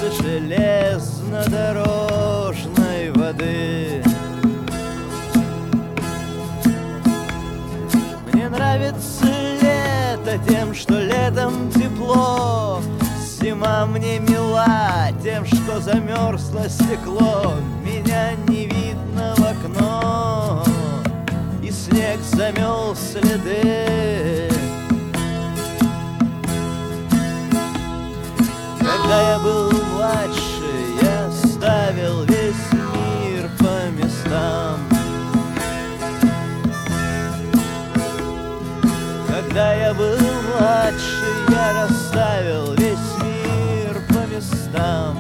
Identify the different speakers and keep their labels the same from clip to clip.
Speaker 1: железнодорожной воды. Мне нравится лето тем, что летом тепло, зима мне мила тем, что замерзло стекло. Меня не видно в окно, и снег замел следы. Когда я был младше, я ставил весь мир по местам. Когда я был младше, я расставил весь мир по местам.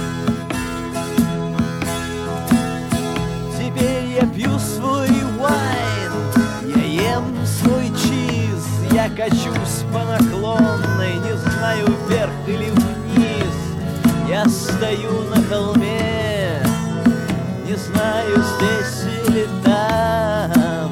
Speaker 1: Теперь я пью свой вайн, я ем свой чиз, я качусь по наклонной, не знаю, вверх или вниз. Я стою на холме, не знаю, здесь или там.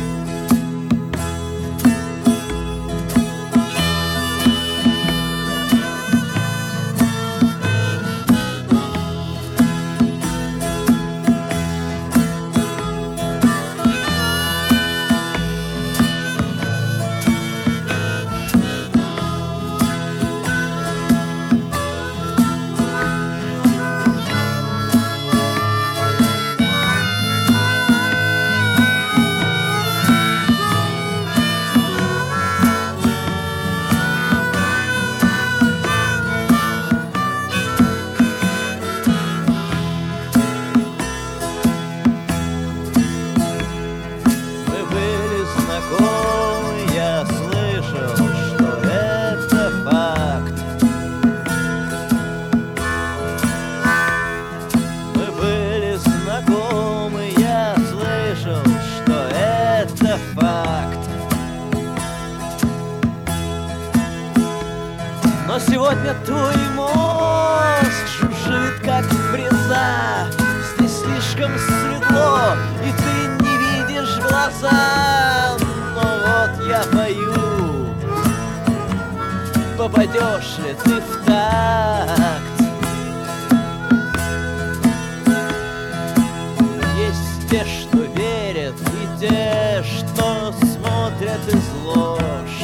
Speaker 1: Я слышал, что это факт. Мы были знакомы, я слышал, что это факт. Но сегодня твой мозг жужжит, как фреза. Здесь слишком светло, и ты не видишь глаза. Я пою, попадешь ли ты в такт? Есть те, что верят, и те, что смотрят из ложь.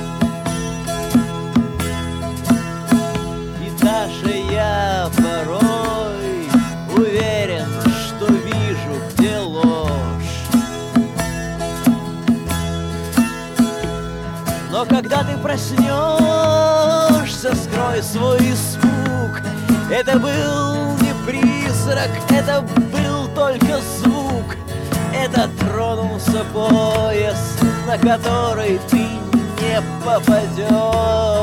Speaker 1: И даже я порой уверен, что вижу, где ложь. Но когда ты проснешься, скрой свой испуг. Это был не призрак, это был только звук. Это тронулся поезд, на который ты не попадешь.